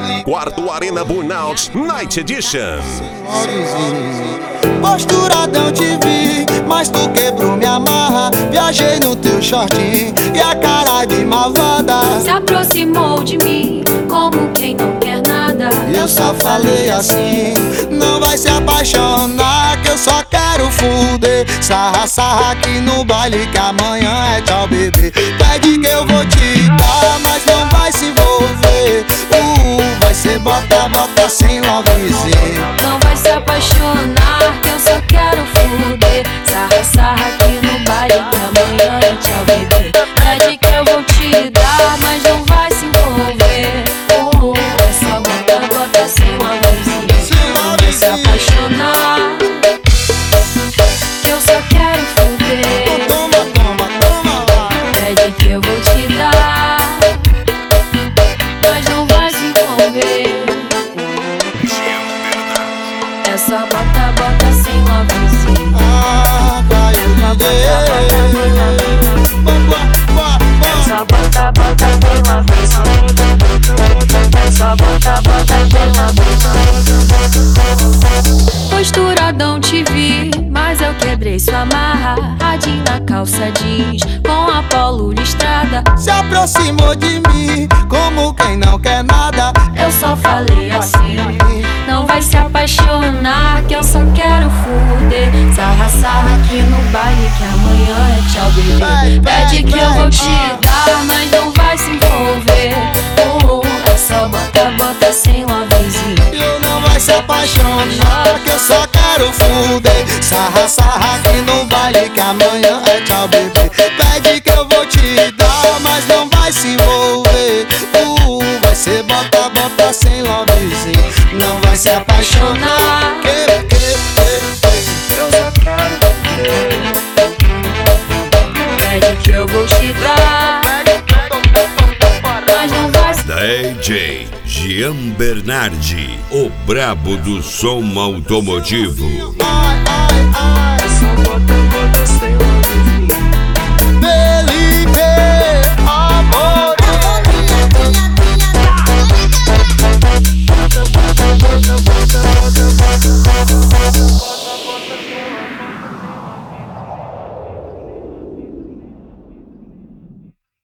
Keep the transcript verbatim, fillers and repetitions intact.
Quarto Arena Burnout Night Edition. Posturadão te vi, mas tu quebrou minha marra. Viajei no teu shortinho e a cara de malvada se aproximou de mim, como quem não quer nada. Eu só falei assim: não vai se apaixonar, que eu só quero fuder. Sarra, sarra aqui no baile, que amanhã é tchau, bebê. Pede que eu vou te dar, mas não vai se envolver. Uh, vai ser bota, bota sem lovezinho. Não vai se apaixonar, que eu só quero fuder. Sarra, sarra aqui no baile, que amanhã é tchau, bebê. Pede que eu vou te dar, mas não vai se envolver. Uh, é só bota, bota sem lovezinho. Não vai se apaixonar, que eu só quero fuder. Toma, toma, toma lá. Pede que eu vou te dar, mas não vai se envolver. É só bota, bota sem lovezinho. Ah, vai o D J. É só bota, bota sem lovezinho. É só bota, bota sem lovezinho. Posturadão te vi, mas eu quebrei sua marra. Radinho na calça jeans, com a polo listrada. Se aproximou de mim, como quem não quer nada. Eu só falei assim: não vai se apaixonar, que eu só quero fuder. Sarra, sarra aqui no baile, que amanhã é tchau, bebê. Pede que eu vou te dar, mas não vai se envolver. Oh, é só bota, bota sem lovezinho. Eu não vai se apaixonar, que eu só quero fuder. Sarra, sarra aqui no baile, que amanhã é tchau, bebê. Pede que eu vou te dar, mas não vai se envolver. Uh, vai ser bota, bota sem lovezinho. Não vai se apaixonar, que, que, que, Eu só quero fuder. Pede que eu vou te dar, mas não vai se D J Jean Bernardi, o brabo do som automotivo. ai, ai, ai.